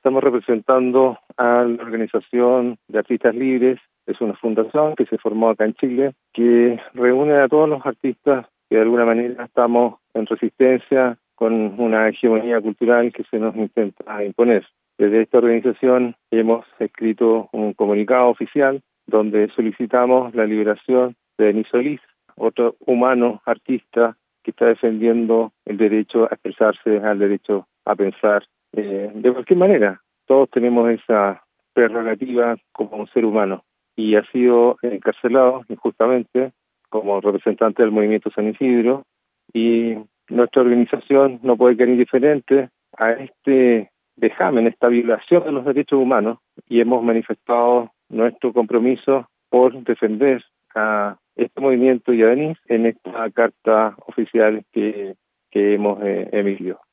estamos representando a la Organización de Artistas Libres. Es una fundación que se formó acá en Chile, que reúne a todos los artistas que de alguna manera estamos en resistencia con una hegemonía cultural que se nos intenta imponer. Desde esta organización hemos escrito un comunicado oficial donde solicitamos la liberación de Denis Solís, otro humano artista que está defendiendo el derecho a expresarse, al derecho a pensar de cualquier manera. Todos tenemos esa prerrogativa como un ser humano y ha sido encarcelado injustamente como representante del movimiento San Isidro, y nuestra organización no puede quedar indiferente a este vejamen, esta violación de los derechos humanos, y hemos manifestado nuestro compromiso por defender a este movimiento y a Denis en esta carta oficial que hemos emitido.